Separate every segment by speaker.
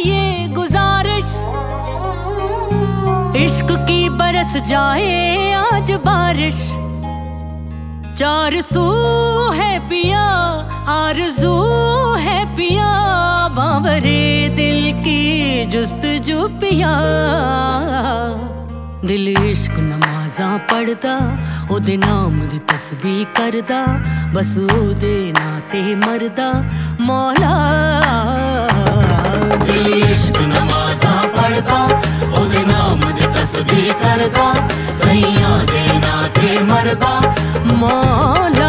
Speaker 1: ये गुजारिश, इश्क की बरस जाए आज बारिश। चार सू है पिया आरज़ू है पिया, बावरे दिल की जुस्तजू पिया। दिल इश्क नमाज़ां पढ़दा, ओदे नाम दी तस्बीह करदा, बस ओदे नां ते मरदा मौला।
Speaker 2: दिल इश्क नमाज़ां पढ़दा, ओदे नाम दी तस्बीह करदा, सैयां दे नां ते मरदा
Speaker 1: मौला।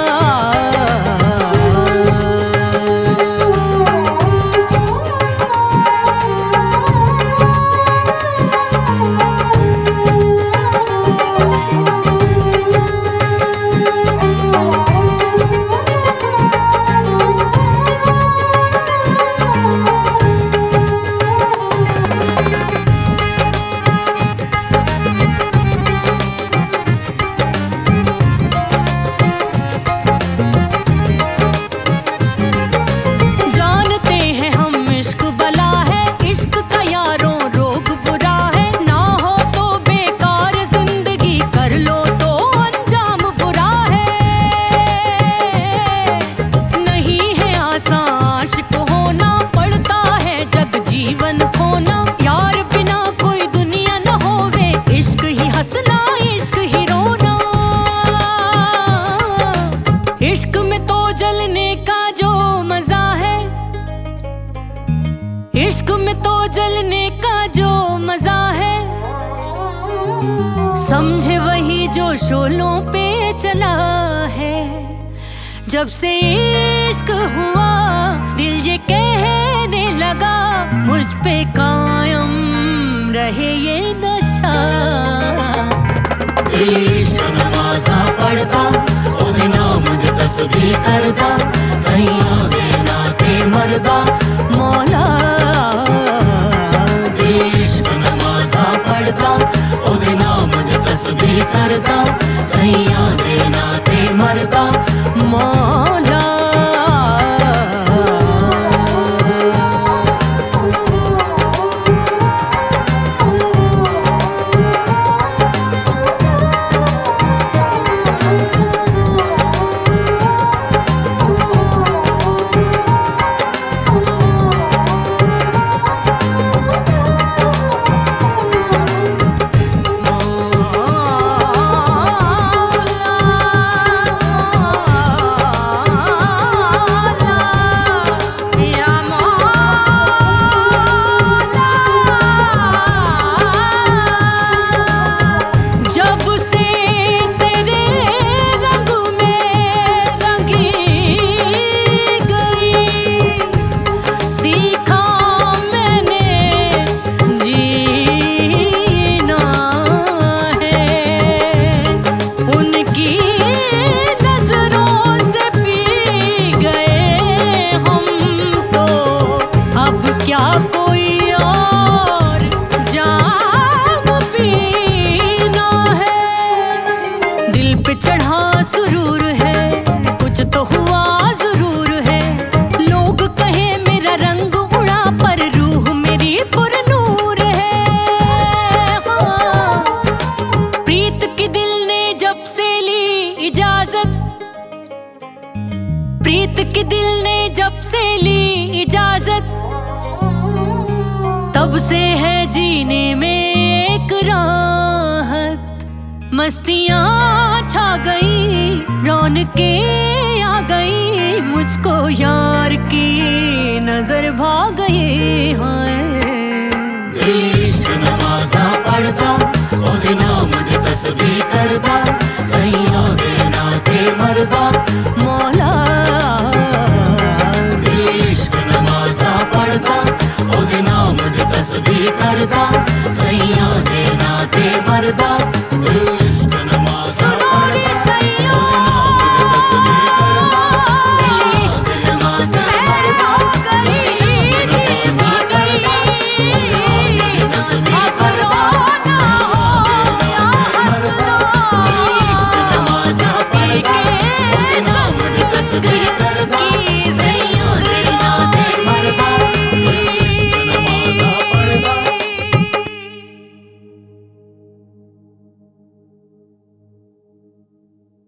Speaker 1: इश्क में तो जलने का जो मजा है, इश्क में तो जलने का जो मजा है, समझे वही जो शोलों पे चला है। जब से इश्क हुआ दिल ये कहने लगा, मुझ पे कायम रहे ये नशा।
Speaker 2: इश्क नमाज़ां पढ़दा, ओदे नाम दी तस्बीह करदा, सैयां दे नां ते मरदा
Speaker 1: मौला।
Speaker 2: इश्क नमाज़ां पढ़दा, ओदे नाम दी तस्बीह करदा, सैयां दे नां ते मरदा
Speaker 1: मौला। चढ़ा सुरूर है, कुछ तो हुआ जरूर है। लोग कहे मेरा रंग उड़ा, पर रूह मेरी पुरनूर है। हाँ। प्रीत की दिल ने जब से ली इजाजत, प्रीत की दिल ने जब से ली इजाजत, तब से है जीने में एक राहत। मस्तियाँ छा गई, रौनकें आ गई, मुझको यार की नजर भाग गई।
Speaker 2: इश्क नमाज़ां पढ़दा, ओदे नाम दी तस्बीह करदा, सैयां दे नां ते मरदा
Speaker 1: मौला।
Speaker 2: इश्क नमाज़ां पढ़दा, ओदे नाम दी तस्बीह करदा, सैयां दे नां ते मरदा